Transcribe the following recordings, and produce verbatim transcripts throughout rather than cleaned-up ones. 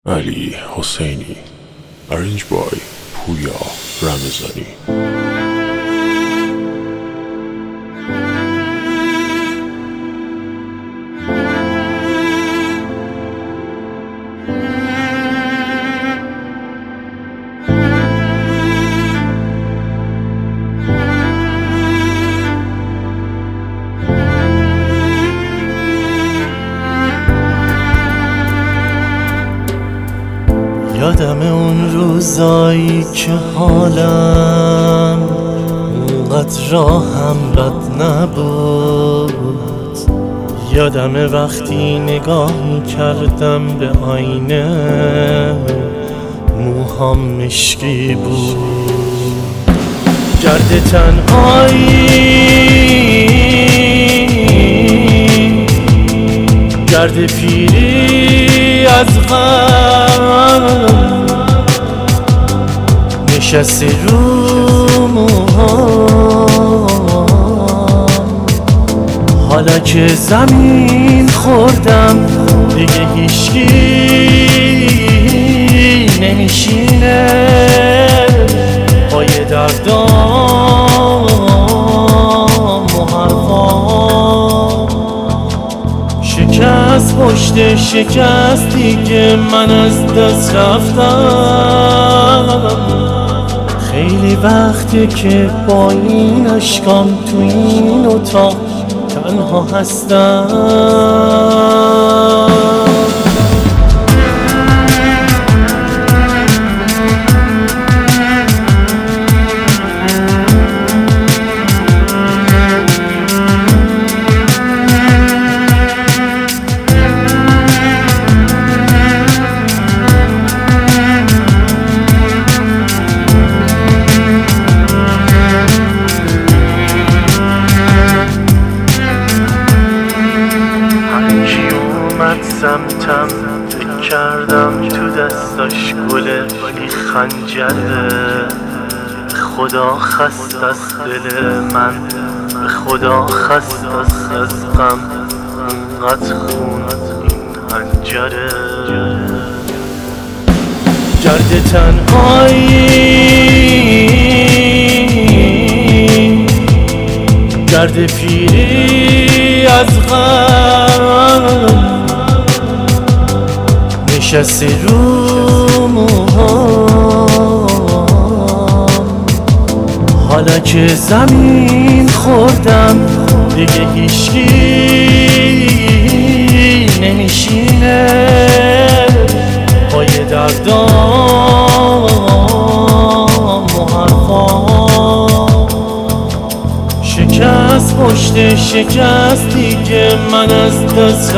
علی حسینی. Arranged by پویا رمضانی. یادم اون روزایی که حالم اونقدر راهم بد نبود. یادم وقتی نگاه کردم به آینه موهام مشکی بود. گرد تنهایی، گرد پیری از غم نشسته رو موهام. حالا که زمین خوردم دیگه هیچکی نمیشینه پای دردام و حرفام. شکست پشت شکست دیگه من از دست رفتم. خیلی وقته که با این اشکام تو این اتاق تنها هستم. سمتم فکر کردم تو دستاش گله ولی خنجره. به خدا خست از دل من، به خدا خست از غم اونقدر خون این حنجره. گرد تنهایی، گرد پیری از غم نشسته رو موهام. حالا که زمین خوردم دیگه هیچکی نمیشینه پای دردام و حرفام. شکست پشت شکست دیگه من از دست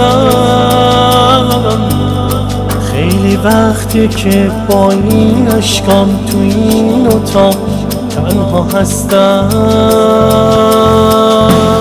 رفتم. خیلی وقته که با این اشکام تو این اتاق تنها هستم.